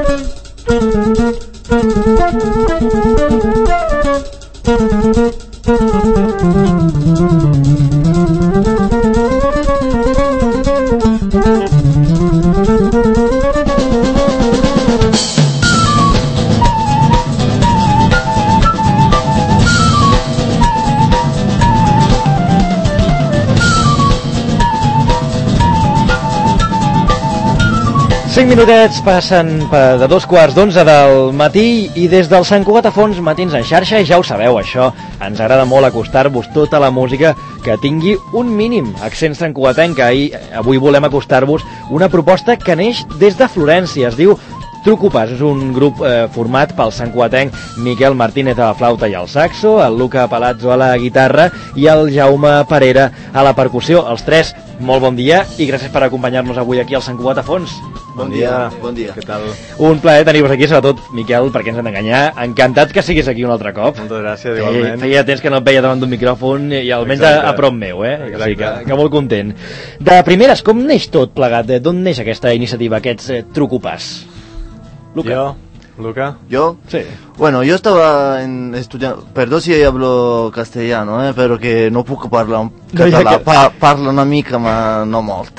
Minutets passen de 2:15 del matí i des del Sant Cugat a Fons, Matins en xarxa, ja ho sabeu, això ens agrada molt acostar-vos tota la música que tingui un mínim accent santcugatenca, i avui volem acostar-vos una proposta que neix des de Florència, es diu Trucupàs. És un grup format pel santcugatenc Miquel Martínez a la flauta i al saxo, el Luca Palazzo a la guitarra i el Jaume Parera a la percussió. Els tres, molt bon dia i gràcies per acompanyar-nos avui aquí al Sant Cugat a Fons. Bon dia. Bon dia. Què tal? Un plaer tenir-vos aquí, sobretot, Miquel, perquè ens hem d'enganyar. Encantat que siguis aquí un altre cop. Moltes gràcies, igualment. Feia temps que no et veia davant d'un micròfon i almenys a prop meu, O sigui que molt content. De primeres, com neix tot plegat? D'on neix aquesta iniciativa, aquests Trucupàs? Luca. Yo, Luca. ¿Yo? Sí. Bueno, yo estaba estudiando, perdón si hablo castellano, pero que no puc parlar un català, parlo una mica ma no molto.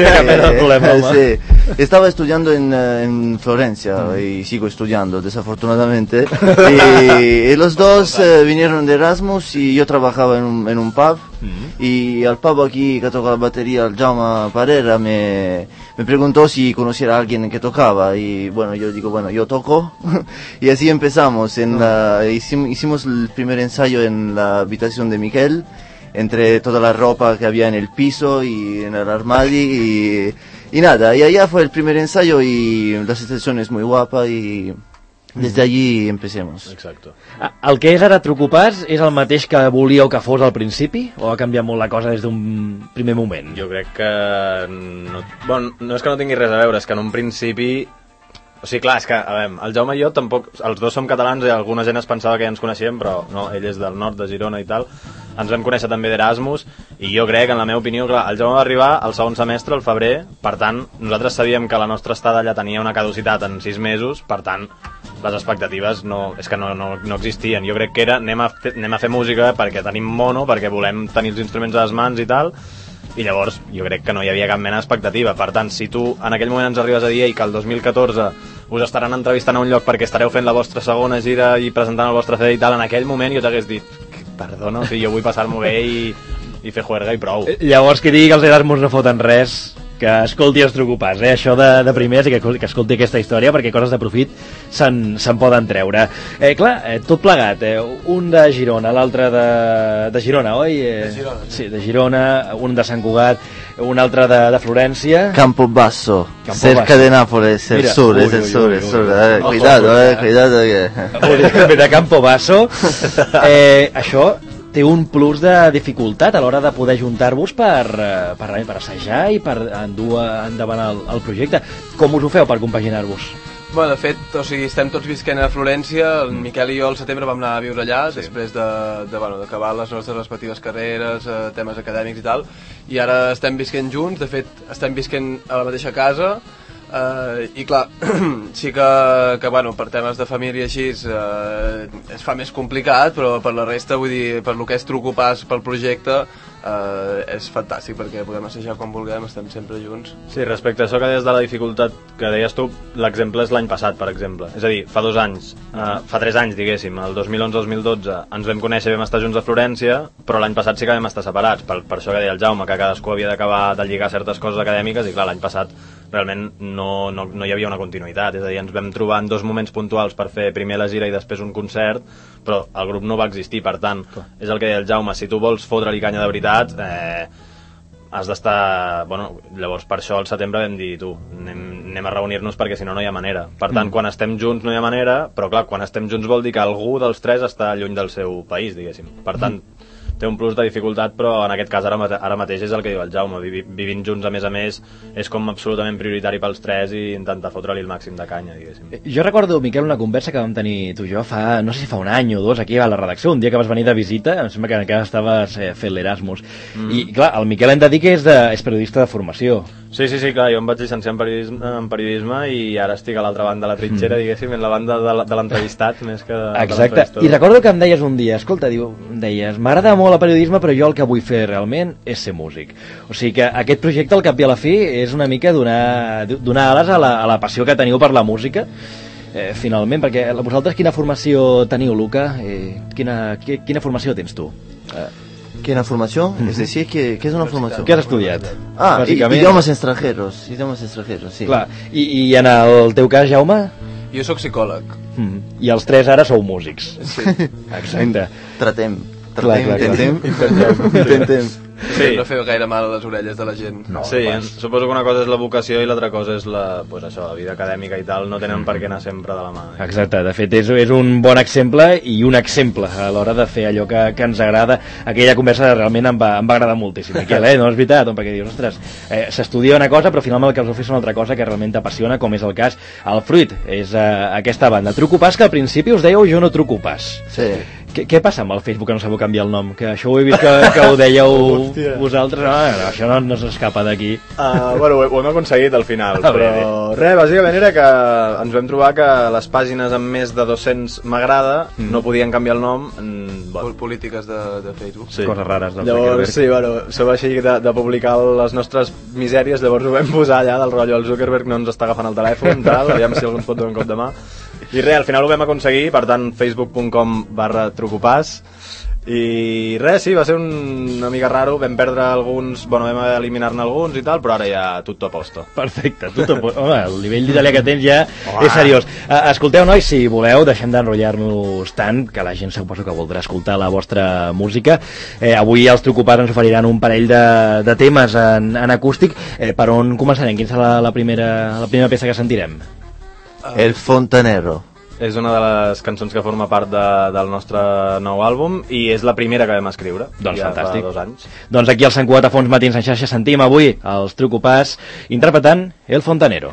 Sí. Estaba estudiando en Florencia y sigo estudiando desafortunadamente y los dos vinieron de Erasmus y yo trabajaba en un pub y al pub aquí que toca la batería, el Jaume Parera, me preguntó si conociera a alguien que tocaba y bueno, yo digo, bueno, yo toco y así empezamos. Hicimos el primer ensayo en la habitación de Miquel, entre toda la ropa que había en el piso y en el armario y nada, y allá fue el primer ensayo y la sensación es muy guapa y des allí empecemos. Exacto. El que és ara Trucupàs és el mateix que volíeu que fos al principi o ha canviat molt la cosa des d'un primer moment? Jo crec que no, bueno, no és que no tingui res a veure, és que en un principi, o sigui, clar, és que, a veure, el Jaume i jo tampoc, els dos som catalans i alguna gent es pensava que ja ens coneixíem, però no, ell és del nord, de Girona i tal. Ens vam conèixer també d'Erasmus i jo crec, en la meva opinió, clar, el Jaume va arribar al segon semestre, al febrer, per tant, nosaltres sabíem que la nostra estada allà tenia una caducitat en 6 mesos, per tant, les expectatives no existien. Jo crec que era anem a fer música perquè tenim mono, perquè volem tenir els instruments a les mans i tal, i llavors jo crec que no hi havia cap mena d'expectativa. Per tant, si tu en aquell moment ens arribes a dir que el 2014 us estaran entrevistant a un lloc perquè estareu fent la vostra segona gira i presentant el vostre CD i tal, en aquell moment jo t'hagués dit perdona, o sigui, jo vull passar-m'ho bé i fer juerga i prou. Llavors, qui digui que els Erasmus no foten res, que escolti els Trucupàs, això de primers, i que escolti aquesta història, perquè coses de profit se'n poden treure. Clar, tot plegat, un de Girona, l'altre de Girona, oi? De Girona, sí, de Girona, un de Sant Cugat, un altre de Florència. Campobasso, cerca de Nápoles, el sur. Cuidado, cuidado. De Campobasso. Això té un plus de dificultat a l'hora de poder juntar-vos per assajar i per endur endavant el projecte. Com us ho feu per compaginar-vos? Bueno, de fet, o sigui, estem tots visquent a Florència, el Miquel i jo al setembre vam anar a viure allà, sí, després d'acabar les nostres respectives carreres, temes acadèmics i tal, i ara estem visquent junts, de fet, estem visquent a la mateixa casa, i clar, sí que bueno, per temes de família així es fa més complicat, però per la resta, vull dir, per lo que és Trucupàs pel projecte, és fantàstic perquè podem assajar quan vulguem, estem sempre junts. Sí, respecte a això que deies de la dificultat que deies tu, l'exemple és l'any passat, per exemple. És a dir, fa 2 anys, fa 3 anys, diguéssim, el 2011-2012 ens vam conèixer, vam estar junts a Florència, però l'any passat sí que vam estar separats, per això que deia el Jaume, que cadascú havia d'acabar de lligar certes coses acadèmiques, i clar, l'any passat realment no hi havia una continuïtat, és a dir, ens vam trobar en 2 moments puntuals per fer primer la gira i després un concert, però el grup no va existir, per tant, és el que deia el Jaume, si tu vols fotre-li canya de veritat, has d'estar... Bueno, llavors per això al setembre vam dir, tu, anem a reunir-nos perquè si no, no hi ha manera. Per tant, quan estem junts no hi ha manera, però clar, quan estem junts vol dir que algú dels 3 està lluny del seu país, diguéssim. Per tant, té un plus de dificultat, però en aquest cas ara mateix és el que diu el Jaume, vivint junts a més, és com absolutament prioritari pels tres i intentar fotre-li el màxim de canya, diguéssim. Jo recordo, Miquel, una conversa que vam tenir tu i jo no sé si fa un any o dos aquí a la redacció, un dia que vas venir de visita, em sembla que encara estaves fent l'Erasmus, i clar, el Miquel hem de dir que és periodista de formació. Sí, clar, jo em vaig llicenciar en periodisme i ara estic a l'altra banda de la trinxera, diguéssim, en la banda de l'entrevistat més que de exacte, i recordo que em deies un dia, escolta, deies, m'agrada molt el periodisme però jo el que vull fer realment és ser músic. O sigui que aquest projecte al cap i a la fi és una mica donar ales a la passió que teniu per la música, finalment, perquè vosaltres quina formació teniu, Luca? Quina formació tens tu? ¿Quina formació? És a dir, què és una formació? Què has estudiat? Idiomes extranjeros, sí. Clar, i en el teu cas, Jaume? Jo sóc psicòleg. I els tres ara sou músics. Sí. Exacte. Intentem. Sí. No feu gaire mal a les orelles de la gent. No, sí, suposo que una cosa és la vocació i l'altra cosa és la vida acadèmica i tal, no tenen per què anar sempre de la mà. Exacte, de fet és un bon exemple i un exemple a l'hora de fer allò que ens agrada. Aquella conversa realment em va agradar moltíssim, Miquel, no és veritat? Perquè dius, ostres, s'estudia una cosa però finalment el que us ofereix és una altra cosa que realment t'apassiona, com és el cas El Fruit, és aquesta banda. Truco Pas, que al principi us dèieu Jo no truco pas. Sí. Què passa amb el Facebook que no sabeu canviar el nom? Que això ho he vist que ho dèieu vosaltres, no, això no s'escapa d'aquí. Bueno, ho hem aconseguit al final, però res, bàsicament era que ens vam trobar que les pàgines amb més de 200 m'agrada no podien canviar el nom. Polítiques de Facebook. Sí. Coses rares del Llavors, sí, bueno, som així de publicar les nostres misèries, llavors ho vam posar allà del rotllo, el Zuckerberg no ens està agafant el telèfon, tal, aviam si algú ens pot donar un cop de mà. I res, al final ho vam aconseguir, per tant, facebook.com/trucopàs. I res, sí, va ser una mica raro, vam perdre alguns, vam eliminar-ne alguns i tal, però ara ja tutto a posto. Perfecte, tutto a posto. Home, el nivell d'italià que tens ja és seriós. Escolteu, nois, si voleu, deixem d'enrotllar-nos tant, que la gent suposo que voldrà escoltar la vostra música. Avui els Trucopàs ens oferiran un parell de temes en acústic. Per on començarem? Quina serà la primera peça que sentirem? El Fontanero. És una de les cançons que forma part del nostre nou àlbum i és la primera que vam escriure. Doncs ja fantàstic. Fa 2 anys. Doncs aquí al Sant Cugat a Fons Matins en xarxa sentim avui els Trucopàs interpretant El Fontanero.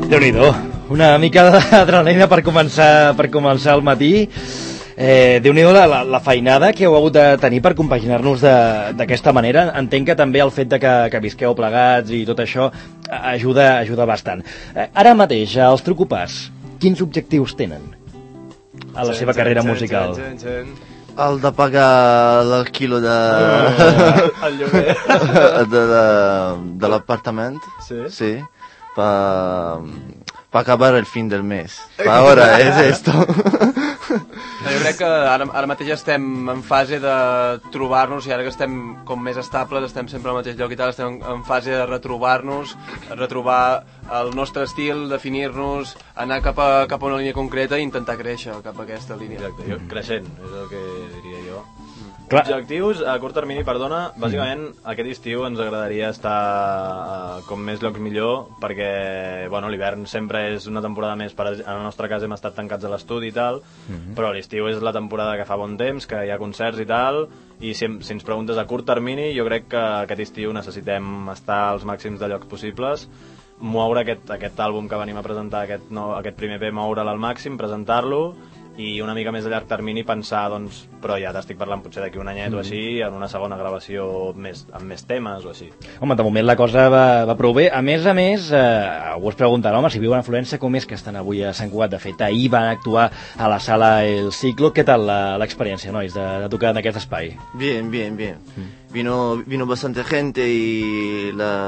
Déu-n'hi-do, una mica d'adrenalina per començar el matí. Déu-n'hi-do la feinada que heu hagut de tenir per compaginar-nos d'aquesta manera. Entenc que també el fet de que visqueu plegats i tot això ajuda bastant. Ara mateix, els Trucopàs, quins objectius tenen a la seva carrera musical? El de pagar l'alquilo el lloguer de l'apartament. Sí. Para acabar el fin del mes. Ahora es esto. Jo crec que ara mateix estem en fase de trobar-nos, i ara que estem com més estables, estem sempre al mateix lloc i tal, estem en fase de retrobar-nos, retrobar el nostre estil, definir-nos, anar cap a una línia concreta i intentar créixer cap a aquesta línia. Exacte, creixent, és el que diria jo. Clar. Objectius a curt termini, perdona, bàsicament aquest estiu ens agradaria estar com més llocs millor, perquè bueno, l'hivern sempre és una temporada més, en el nostre cas hem estat tancats a l'estudi i tal, però l'estiu és la temporada que fa bon temps, que hi ha concerts i tal, i si ens preguntes a curt termini, jo crec que aquest estiu necessitem estar als màxims de llocs possibles, moure aquest àlbum que venim a presentar, aquest primer EP, moure'l al màxim, presentar-lo, i una mica més a llarg termini pensar, doncs, però ja t'estic parlant potser d'aquí un anyet o així, en una segona gravació amb més temes o així. Home, de moment la cosa va prou bé. A més, algú es preguntarà, home, si viuen a Florència, com és que estan avui a Sant Cugat? De fet, ahir van actuar a la sala El Ciclo. Què tal l'experiència, nois, de tocar en aquest espai? Bien. Vino bastante gente y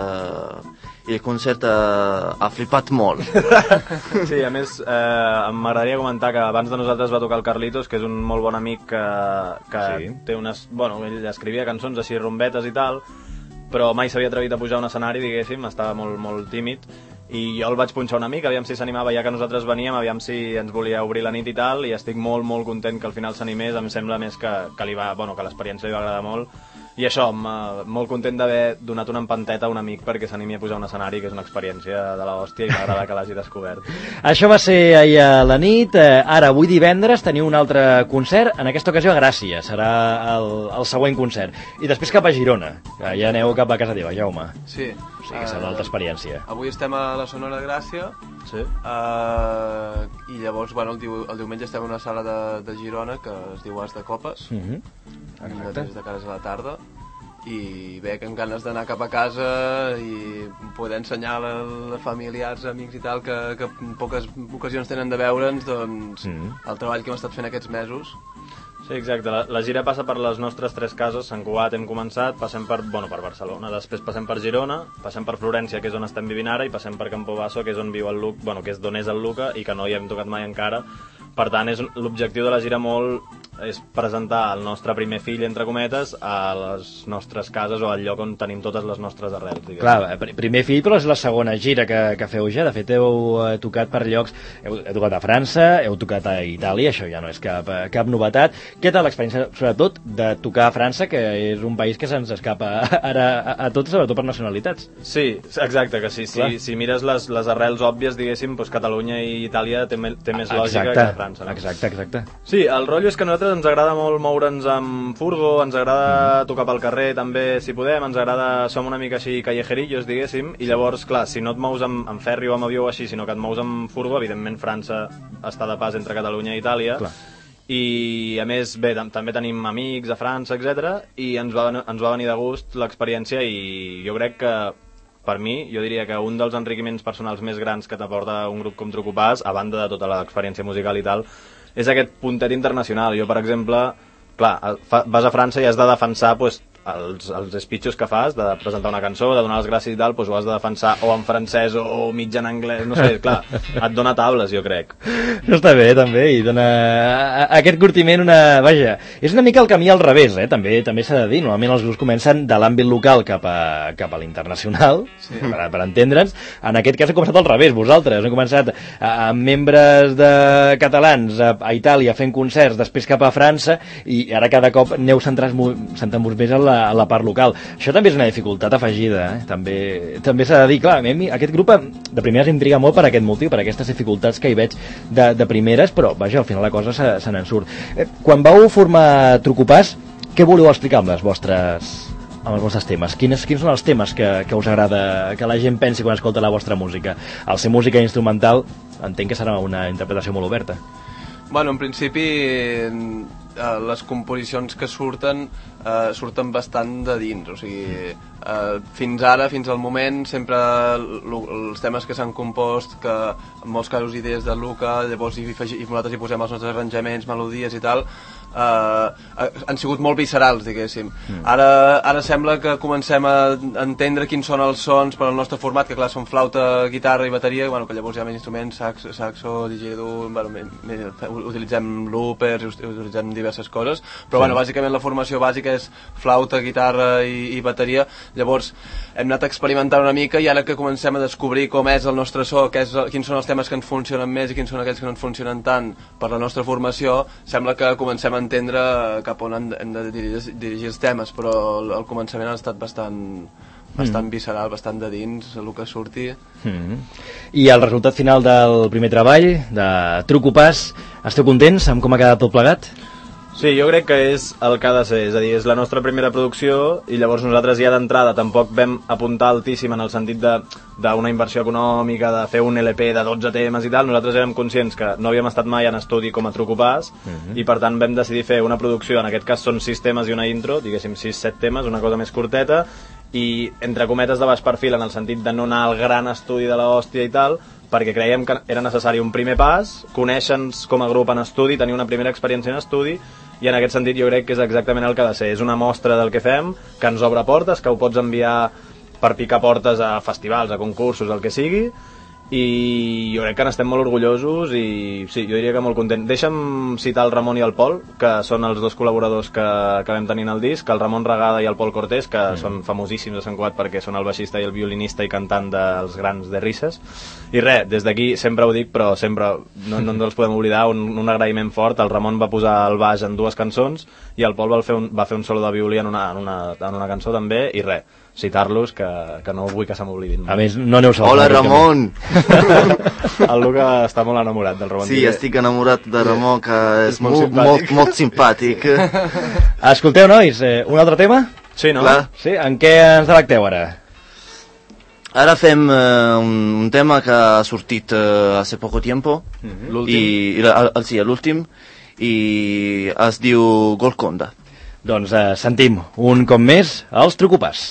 el concert ha flipat molt. Sí, a més, m'agradaria comentar que abans de nosaltres va tocar el Carlitos, que és un molt bon amic que sí. Té unes... Bueno, ell escrivia cançons així rumbetes i tal, però mai s'havia atrevit a pujar a un escenari, diguéssim, estava molt, molt tímid, i jo el vaig punxar una mica, aviam si s'animava, ja que nosaltres veníem, aviam si ens volia obrir la nit i tal, i estic molt, molt content que al final s'animés, em sembla més que l'experiència li va agradar molt, i això, molt content d'haver donat una empanteta a un amic perquè s'animi a pujar a un escenari, que és una experiència de l'hòstia i m'agrada que l'hagi descobert. Això va ser ahir a la nit. Ara, avui divendres, teniu un altre concert, en aquesta ocasió a Gràcia, serà el següent concert. I després cap a Girona, que ja aneu cap a casa teva, Jaume. Sí. O sigui que serà una altra experiència. Avui estem a la Sonora Gràcia, sí. I llavors, bueno, el diumenge estem en una sala de Girona que es diu As de Copes, des de cares a la tarda, i bé, que amb ganes d'anar cap a casa i poder ensenyar a familiars, amics i tal, que en poques ocasions tenen de veure'ns, doncs, el treball que hem estat fent aquests mesos. Sí, exacte. La gira passa per les nostres 3 cases. Sant Cugat hem començat, passem per Barcelona, després passem per Girona, passem per Florència, que és on estem vivint ara, i passem per Campobasso, que és on viu el Luca, que és d'on és el Luca i que no hi hem tocat mai encara. Per tant, l'objectiu de la gira és presentar el nostre primer fill, entre cometes, a les nostres cases o al lloc on tenim totes les nostres arrels. Diguem. Clar, primer fill, però és la segona gira que feu ja. De fet, heu tocat per llocs... Heu tocat a França, heu tocat a Itàlia, això ja no és cap novetat. Què tal l'experiència, sobretot, de tocar a França, que és un país que se'ns escapa ara a tots, sobretot per nacionalitats? Sí, exacte, que sí. Si mires les arrels òbvies, diguéssim, doncs Catalunya i Itàlia té més lògica que França. No? Exacte. Sí, el rotllo és que a nosaltres ens agrada molt moure'ns amb furgo, ens agrada tocar pel carrer també, si podem, ens agrada, som una mica així callejerillos, diguéssim, i llavors, clar, si no et mous amb ferri o amb avió o així, sinó que et mous amb furgo, evidentment França està de pas entre Catalunya i Itàlia, clar. I a més, bé, també tenim amics a França, etc. I ens va venir de gust l'experiència i jo crec que per mi, jo diria que un dels enriquiments personals més grans que t'aporta un grup com Trucopàs, a banda de tota l'experiència musical i tal, és aquest puntet internacional. Jo, per exemple, clar, vas a França i has de defensar doncs, els speeches que fas, de presentar una cançó, de donar les gràcies i tal, doncs ho has de defensar o en francès o mig en anglès, no sé, clar, et dona tables, jo crec. Això està bé, també, i dona aquest curtiment vaja, és una mica el camí al revés, també s'ha de dir, normalment els grups comencen de l'àmbit local cap a l'internacional, sí. per entendre'ns, en aquest cas ha començat al revés, vosaltres, heu començat amb membres catalans a Itàlia fent concerts, després cap a França, i ara cada cop aneu centrant-vos més a la part local. Això també és una dificultat afegida, també s'ha de dir, clar, aquest grup de primeres intriga molt per aquest motiu, per aquestes dificultats que hi veig de primeres, però vaja, al final la cosa se n'en surt. Quan vau formar Trucopàs, què voleu explicar amb les vostres els vostres temes? Quins són els temes que us agrada que la gent pensi quan escolta la vostra música? Al ser música instrumental, entenc que serà una interpretació molt oberta. Bueno, en principi les composicions que surten bastant de dins, o sigui, fins ara, fins al moment, sempre els temes que s'han compost, que en molts casos idees de Luca, llavors nosaltres hi posem els nostres arranjaments, melodies i tal, han sigut molt viscerals, diguéssim. Ara sembla que comencem a entendre quins són els sons per al nostre format, que clar, són flauta, guitarra i bateria, bueno, que llavors hi ha més instruments, saxo, didgeridoo, utilitzem loopers, utilitzem diverses coses, però bueno, bàsicament la formació bàsica és flauta, guitarra i bateria. Llavors hem anat experimentant una mica i ara que comencem a descobrir com és el nostre so, quins són els temes que ens funcionen més i quins són aquells que no ens funcionen tant per la nostra formació, sembla que comencem a entendre cap on hem de dirigir els temes, però al començament ha estat bastant visceral, bastant de dins el que surti. I el resultat final del primer treball de Truco Pas, esteu contents amb com ha quedat tot plegat? Sí, jo crec que és el que ha de ser, és a dir, és la nostra primera producció i llavors nosaltres ja d'entrada tampoc vam apuntar altíssim en el sentit d'una inversió econòmica, de fer un LP de 12 temes i tal. Nosaltres érem conscients que no havíem estat mai en estudi com a Truco Pas i per tant vam decidir fer una producció, en aquest cas són 6 temes i una intro, diguéssim 6-7 temes, una cosa més curteta i entre cometes de baix perfil en el sentit de no anar al gran estudi de l'hòstia i tal, perquè creiem que era necessari un primer pas, conèixer-nos com a grup en estudi, tenir una primera experiència en estudi, i en aquest sentit jo crec que és exactament el que ha de ser. És una mostra del que fem, que ens obre portes, que ho pots enviar per picar portes a festivals, a concursos, el que sigui, i jo crec que n'estem molt orgullosos i sí, jo diria que molt content. Deixa'm citar el Ramon i el Pol, que són els dos col·laboradors que vam tenir en el disc, el Ramon Regada i el Pol Cortés, que són famosíssims a Sant Cugat perquè són el baixista i el violinista i cantant dels grans de Risses. I res, des d'aquí sempre ho dic, però sempre no ens podem oblidar, un agraïment fort. El Ramon va posar el baix en 2 cançons i el Pol va fer un solo de violí en una cançó també, i res, citar-los, que no vull que se m'oblidin. A més, no aneu sols. Hola, Ramon! El Luca està molt enamorat del Ramon. Sí, estic enamorat de Ramon, que és molt simpàtic. Escolteu, nois, un altre tema? Sí, no? Clar. Sí, en què ens delecteu ara? Ara fem un tema que ha sortit hace poco tiempo. L'últim? Sí, l'últim. I es diu Golconda. Doncs sentim un cop més els Truco Pas.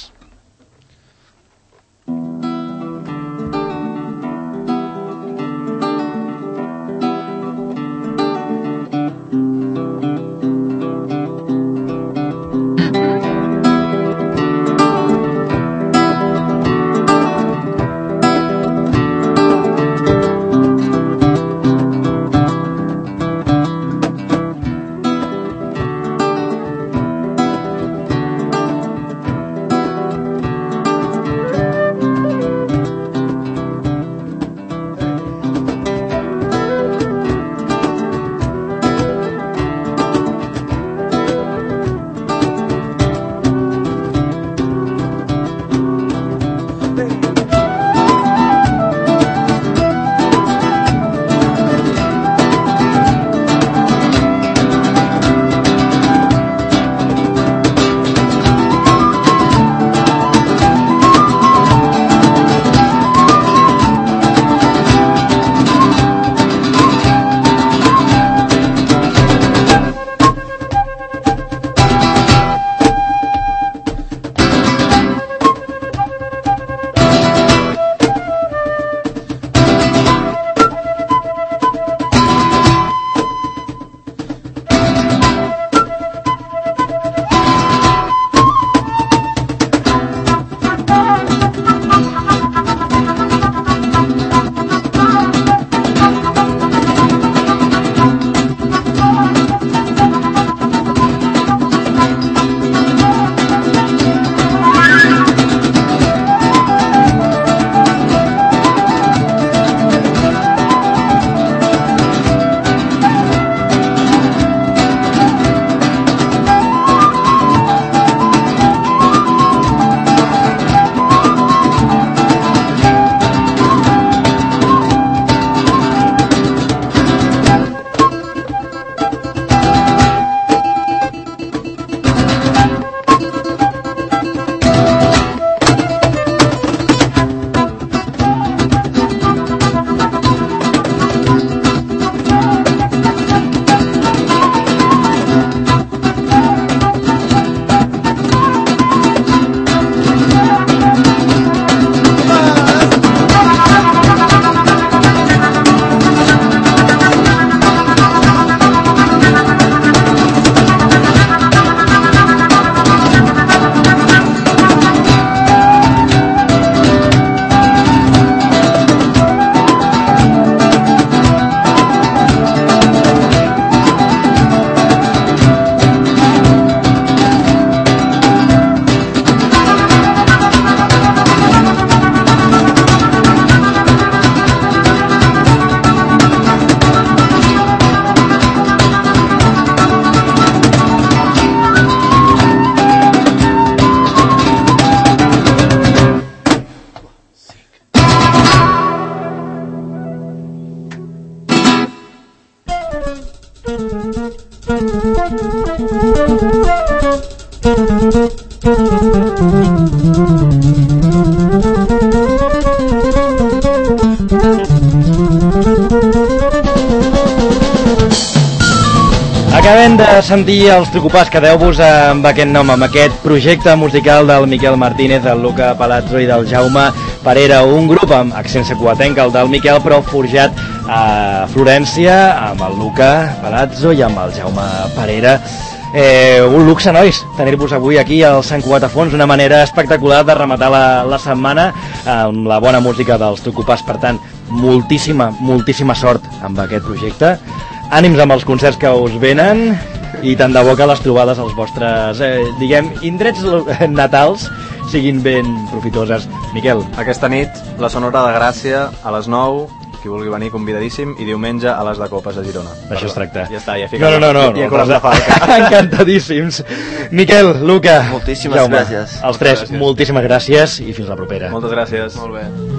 Acabem de sentir els Trucopàs, quedeu-vos amb aquest nom, amb aquest projecte musical del Miquel Martínez, del Luca Palazzo i del Jaume Parera, un grup amb accent secuatenc, el del Miquel, però forjat a Florència, amb el Luca Palazzo i amb el Jaume Parera. Un luxe, nois, tenir-vos avui aquí al Sant Cugat a Fons, una manera espectacular de rematar la setmana amb la bona música dels Trucopàs. Per tant, moltíssima sort amb aquest projecte. Ànims amb els concerts que us venen i tant de bo que les trobades als vostres, indrets natals siguin ben profitoses. Miquel. Aquesta nit, la Sonora de Gràcia, a les 9, qui vulgui venir convidadíssim, i diumenge a les de Copes a Girona. Això es tracta. Ja està, ja ficat. No. Encantadíssims. Miquel, Luca, moltíssimes gràcies. Els tres, moltíssimes gràcies i fins la propera. Moltes gràcies. Molt bé.